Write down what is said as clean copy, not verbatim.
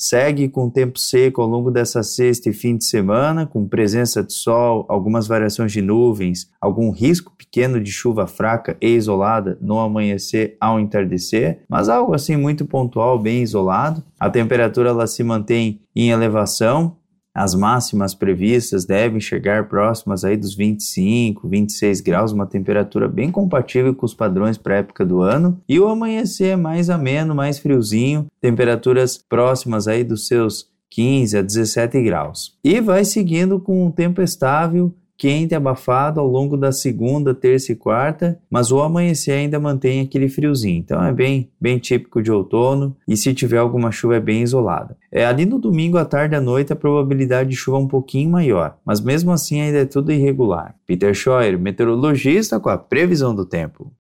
segue com tempo seco ao longo dessa sexta e fim de semana, com presença de sol, algumas variações de nuvens, algum risco pequeno de chuva fraca e isolada no amanhecer ao entardecer, mas algo assim muito pontual, bem isolado. A temperatura ela se mantém em elevação. As máximas previstas devem chegar próximas aí dos 25, 26 graus, uma temperatura bem compatível com os padrões para a época do ano. E o amanhecer é mais ameno, mais friozinho, temperaturas próximas aí dos seus 15 a 17 graus. E vai seguindo com um tempo estável, quente e abafado ao longo da segunda, terça e quarta, mas o amanhecer ainda mantém aquele friozinho, então é bem típico de outono, e se tiver alguma chuva é bem isolada. Ali no domingo à tarde e à noite a probabilidade de chuva é um pouquinho maior, mas mesmo assim ainda é tudo irregular. Peter Scheuer, meteorologista, com a previsão do tempo.